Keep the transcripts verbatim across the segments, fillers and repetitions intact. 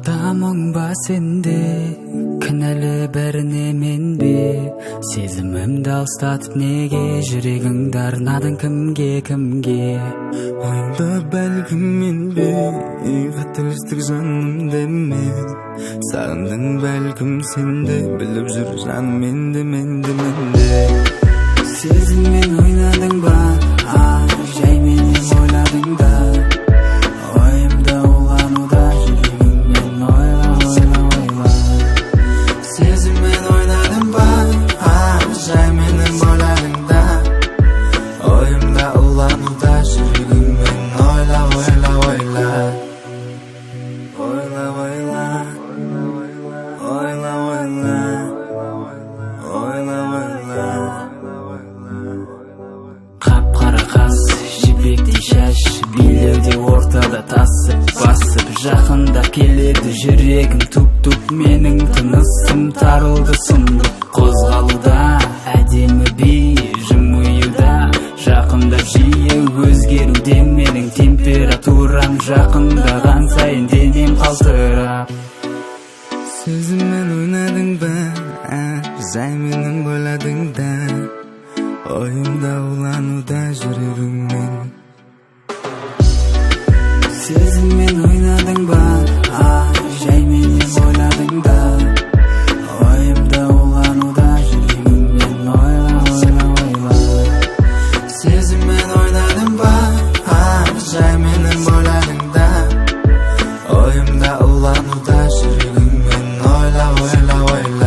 Tamam sende kınalı berine menbe Sezimimdi alstatып nege Жүрегіңді арнадың кімге кімге Ойда бәлкім менбе Қателестік жаным деме Сағындың бәлкім сенде Біліп жүр жаным менде менде менде Сезіммен ойнадың ба Жай менен ойладың да Ойымда улануда жүрегіңмен ойла ойла ойла Сезіммен ойнадың ба Жай менен ойладың да Ойымда улануда жүрегіңмен ойла ойла ойла Ойла ойла Ойла ойла Ойла ойла Қап-қара қас, жібектей шаш Билеуде ортада тасып, басып Жақындап келеді жүрегім туп-туп Менің тынысым тарылды сұмдық Қозғалуда әдемі би жымиюда Жақындап жиі өзгеруде Менің температурам жақындаған сайын денем қалтырап Сезіммен ойнадың ба Жай менен ойладың да Ойымда улануда жүрегіңмен Сезіммен ойнадың ба Жай менен ойладың да Ойымда улануда жүрегіңмен ойла ойла ойла Сезіммен ойнадың ба Жай менен ойладың да Ойымда улануда жүрегіңмен ойла ойла ойла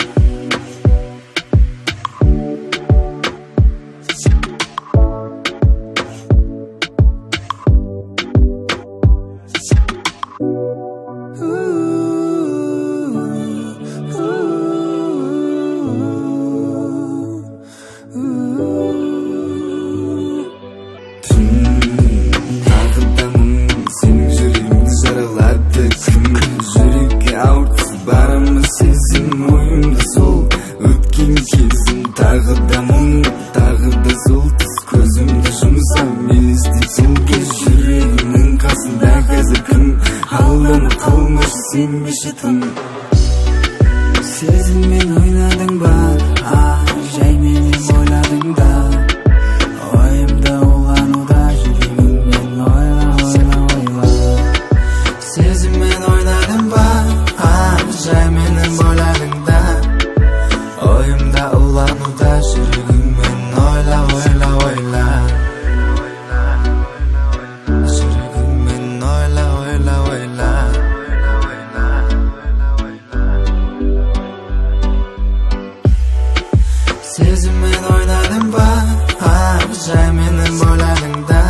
Сезім ойымда сол өткен кезім Тағы да мұң, тағы да сол түс Көзімді жұмсам елестеп сол кез Жүрегімнің қасында қазір кім Алданып қалмашы сенбеші тым Сезіммен ойнадың ба Жай менен ойладың да Ойымда улануда жүрегіңмен ойла ойла ойла Сезіммен ойнадың ба Жай менен ойладың да Ойымда улануда жүрегіңмен ойла ойла ойла Жүрегіңмен ойла ойла ойла Сезіммен ойнадың ба Жай менен ойладың да